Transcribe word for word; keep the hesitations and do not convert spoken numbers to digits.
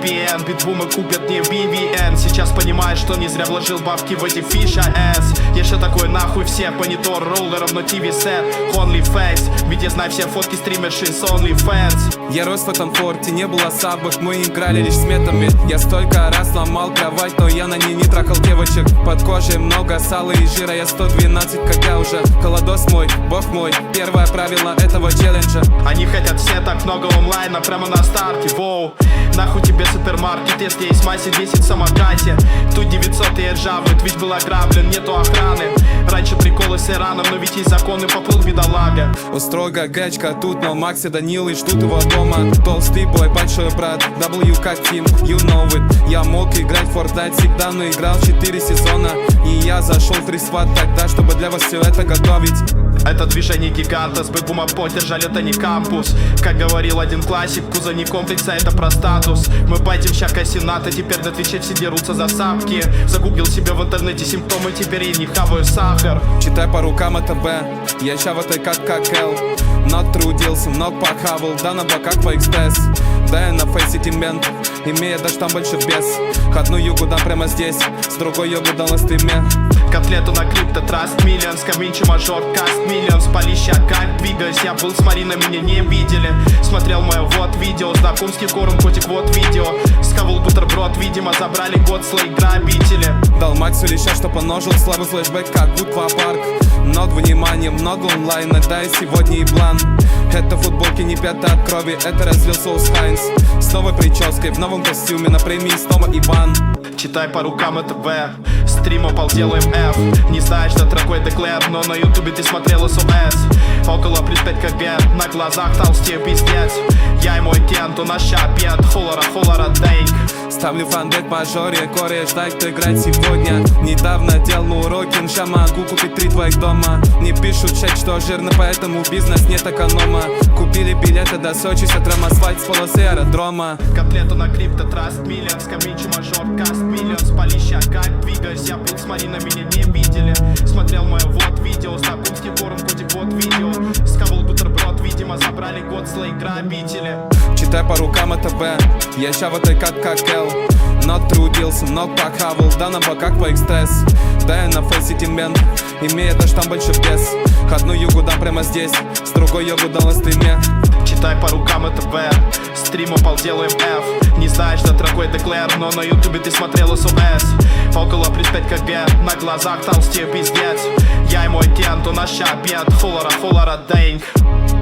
пи эн. Битбумы купят не ви ви эн. Сейчас понимаешь, что не зря вложил бабки в эти фиши эс. Еще такой нахуй все, монитор, роллер, равно ти ви сет, only face. Ведь я знаю все фотки стримерши с OnlyFans. Я рос в этом форте, не было сабок, мы играли лишь сметами. Я столько раз ломал кровать, но я на ней не трахал девочек. Под кожей много сала и жира, я сто двенадцать, как я уже. Колодос мой, бог мой, первое правило этого челленджа. Они хотят все так много онлайна прямо на старте, воу. Нахуй тебе супермаркет, если есть массе десять в самокате. Тут девятьсот и ржавый, Twitch был ограблен, нету охраны. Раньше приколы с Ираном, но ведь есть законы, поплыл бедолага. Устрой гагачка тут, но Макс и Данил и ждут его дома. Толстый бой, большой брат, W как Тим, you know it. Я мог играть в Fortnite всегда, но играл четыре сезона. И я зашел в три сват тогда, чтобы для вас все это готовить. Это движение гиганта, с бэкбума поддержали, это не кампус. Как говорил один классик, куза не комплекса, это про статус. Мы байтим ща сената, теперь на твиче все дерутся за сапки. Загуглил себе в интернете симптомы, теперь я не хаваю сахар. Читай по рукам это Б, я ща в этой как как Л. Not трудился, много похавал, да на боках по экспресс. Да я на фейсе тиммент, имея даже там больше без. Одну югу дам прямо здесь, с другой югу дал на стриме. Котлету на крипто, траст миллион, скаминчи мажор, каст миллион. Спалища, как двигаюсь, я был, смотри, на меня не видели. Смотрел мое вот видео, знакомский корм, котик, вот видео. Схавал бутерброд, видимо, забрали год слой грабители. Дал Максу леща, что поножил, слабый флешбэк, как буквапарк. Много внимания, много онлайна, да и сегодня и план. Это футболки не пята от крови, это разлил соус Хайнс. С новой прической, в новом костюме, на премии снова Иван. Читай по рукам это В, стрим опал, делаем F. Не знаешь, что такое деклер, но на ютубе ты смотрел эс о эс. Около плюс пять кг, на глазах толстею пиздец. Я и мой кент, у нас ща обед, холора, холора, дейк. Ставлю фанбет мажоре, коре, ждай, кто играет сегодня. Недавно делал уроки, ща могу купить три твоих дома. Не пишут в чат, что жирно, поэтому бизнес нет эконома. Купили билеты до Сочи, сотрем асфальт с полосы аэродрома. Котлету на крипто, траст миллион, скаминчи мажор, каст миллион. Спалища, как двигаюсь, я был, смотри, на меня не видели. Смотрел мое вот видео, знакомский форум, котик, вот видео. Схавал бутерброд, видимо, забрали год слой грабители. Читай по рукам это Б, я ща в этой как как Л. Not трудился, много похавал, да на боках по экспресс. Да я на фейсе тиммент, имея даже там больше без. Одну югу дам прямо здесь, с другой югу дал на стриме. Читай по рукам это В, стрим опал, делаем F. Не знаешь, что такое деклер, но на ютубе ты смотрел эс о эс. Около плюс пять кг, на глазах толстею пиздец. Я и мой кент, у нас ща обед, холора, холора, дейнг.